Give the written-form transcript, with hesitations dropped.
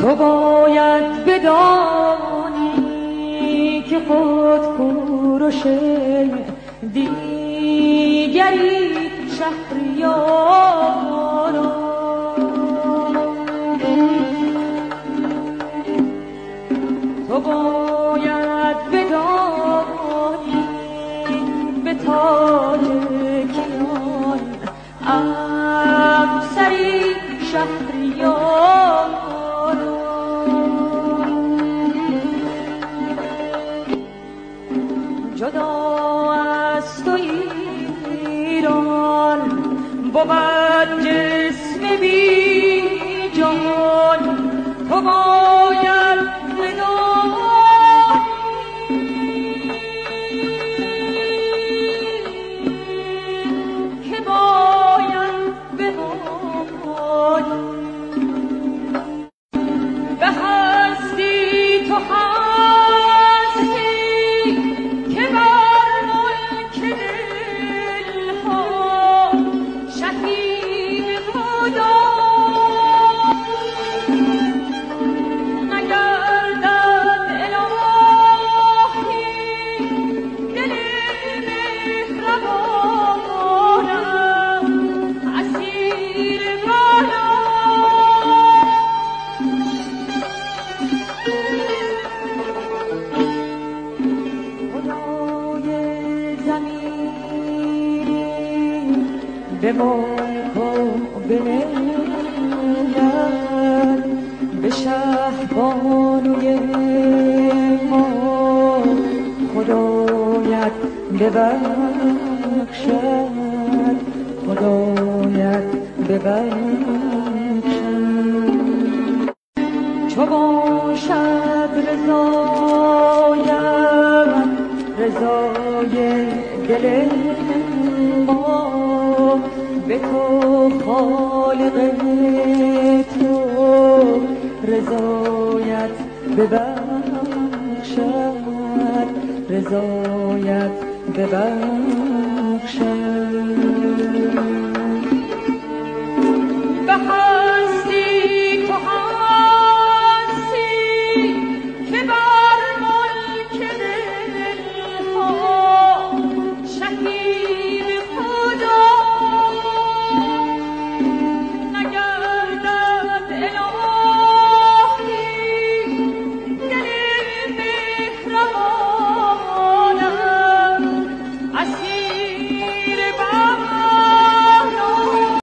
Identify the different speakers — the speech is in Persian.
Speaker 1: تو باید بدانی که خود کوروش دیگری شهریارا تو باید بدانی به تاج کیان افسری شهریارا جدا از تو ایران بود جسم بی جان تو باید بدانی که باید بدانی به هستی تو هستی که بر ملک دلها شهید خدا نگردد الهی دل مهربانم اسیر بالا خدای زمینی به ملک و به ملت به شهبانوی ما خدایت ببخشد خدایت ببخشد چو باشد رضایت رضای دل ما به تو خالق تو رضایت ببخشد رضایت ببخشد